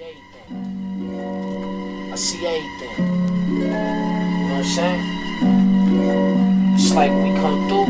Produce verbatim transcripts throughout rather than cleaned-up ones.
everything. I see everything. You know what I'm saying? It's like when we come through,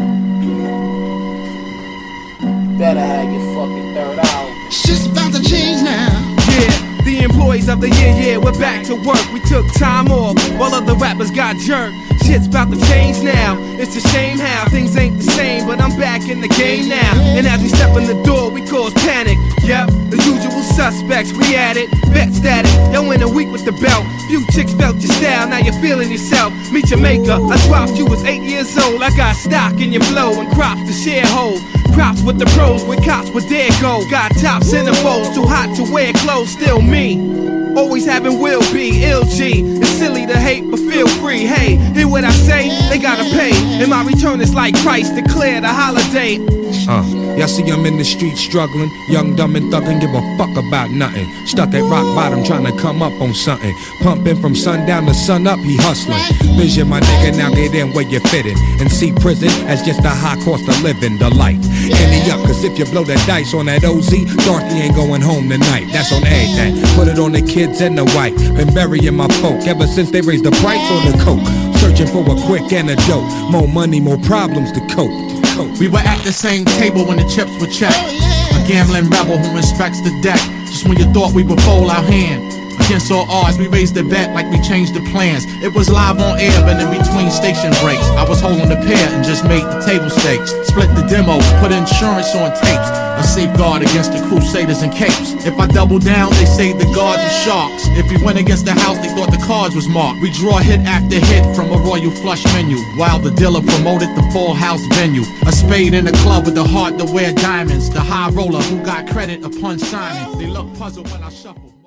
better have your fucking third eye. Shit's about to change now. Yeah, the employees of the year, yeah, we're back to work. We took time off while other rappers got jerked. Shit's about to change now. It's a shame how things ain't the same, but I'm back in the game now. And as we step in the door, we cause panic. Yep, the usual suspects, we at it. Vet status, yo in a week with the belt. Few chicks felt your style, now you're feeling yourself. Meet your maker, I dropped you was eight years old. I got stock in your flow and crops to share hold. Props with the pros, with cops with their go. Got tops in the foes, too hot to wear clothes, still me. Always having will be, ill G. It's silly to hate, but feel free. Hey, hear what I say? They gotta pay. And my return is like Christ, declare the holiday. Uh, y'all see I'm in the street struggling, young, dumb, and thuggin', give a fuck about nothing. Stuck at rock bottom, trying to come up on something. Pumping from sundown to sun up, he hustling. Vision, my nigga, now get in where you fitting. And see prison as just a high cost of living, the life. Any up, cause if you blow the dice on that O Z, Dorothy ain't going home tonight. That's on everything. Put it on the kids and the wife. Been burying my folk ever since they raised the price on the coke. Searching for a quick antidote. More money, more problems to cope. We were at the same table when the chips were checked. A gambling rebel who inspects the deck. Just when you thought we would fold our hand against all odds, we raised the bet like we changed the plans. It was live on air, but in between station breaks, I was holding the pair and just made the table stakes. Split the demos, put insurance on tapes. A safeguard against the crusaders and capes. If I double down, they say the guards are sharks. If we went against the house, they thought the cards was marked. We draw hit after hit from a royal flush menu, while the dealer promoted the full house venue. A spade in the club with the heart to wear diamonds. The high roller who got credit upon signing. They look puzzled when I shuffle.